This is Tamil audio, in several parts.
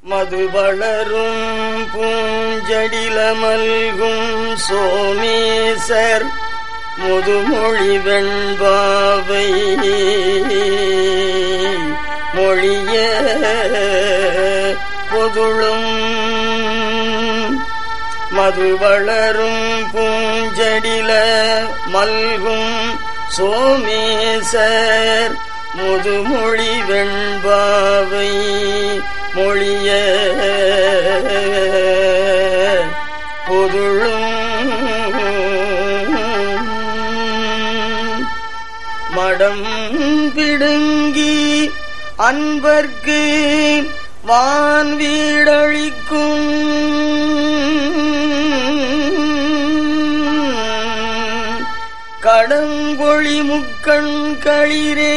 மது வளரும் பூஞ்சடில மல்கும் சோமேசர் முதுமொழி வெண்பாவை மொழிய பொதுளும் மது வளரும் பூஞ்சடில மல்கும் சோமேசர் முதுமொழி வெண்பாவை மொழிய பொதுளும் மடம் பிடுங்கி அன்பர்க்கு வான் வீடழிக்கும் கடம்பொழி முக்கண் களிரே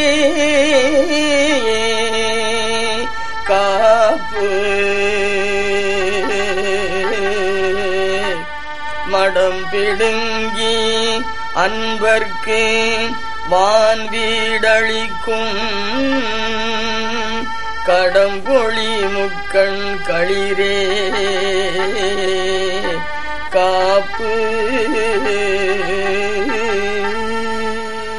காப்பு மடம் பிடுங்கி அன்பர்க்கு வான் வீடழிக்கும் கடம்பொழி முக்கண் களிரே காப்பு.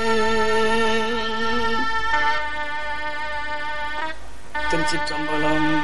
திருச்சிற்றம்பலம்.